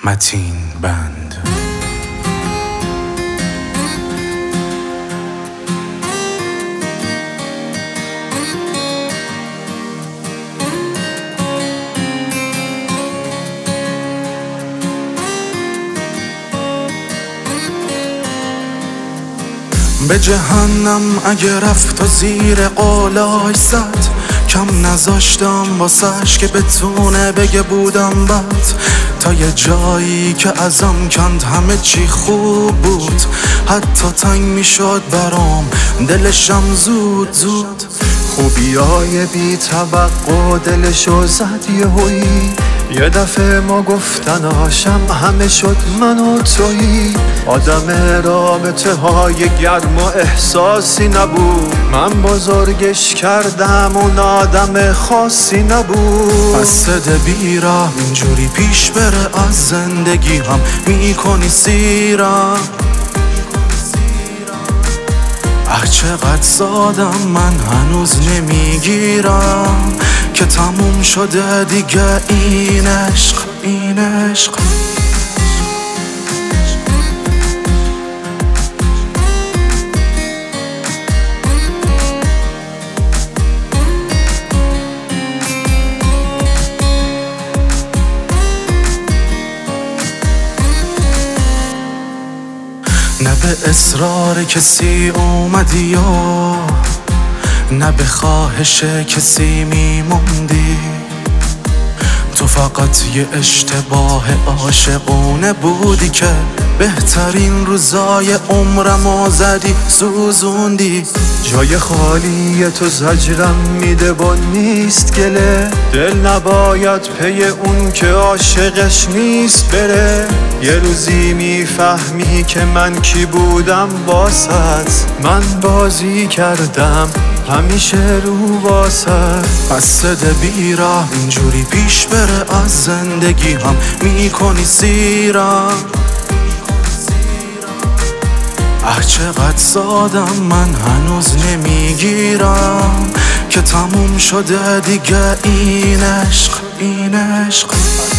متین بند. به جهنم اگه رفت و زیر قولاش زد، کم نذاشتم واسش که بتونه بگه بودم بد، تا یه جایی که ازم کند همه چی خوب بود، حتی تنگ میشد برام دلشم زود زود. خوبیای بی توقع دلشو زد یهویی، یه دفعه ما گفتناشم همه شد من و تویی. آدم رابطه های گرم و احساسی نبود، من بزرگش کردم اون آدم خاصی نبود. بس ده بیرم اینجوری پیش بره، از زندگی هم میکنی سیرم. چقدر سادم من هنوز نمیگیرم که تموم شده دیگه این عشق، این عشق. نه به اصرار کسی اومدی یا نه به خواهش کسی میموندی، تو فقط یه اشتباه عاشقونه بودی که بهترین روزای عمرمو زدی سوزوندی. جای خالی تو زجرم میده و نیست گله، دل نباید پی اون که عاشقش نیست بره. یه روزی میفهمی که من کی بودم واسط، من بازی کردم همیشه رو واسط. بس ده بیرم اینجوری پیش بره، از زندگی هم میکنی سیرم. چقدر سادم من هنوز نمیگیرم که تموم شده دیگه این عشق، این عشق.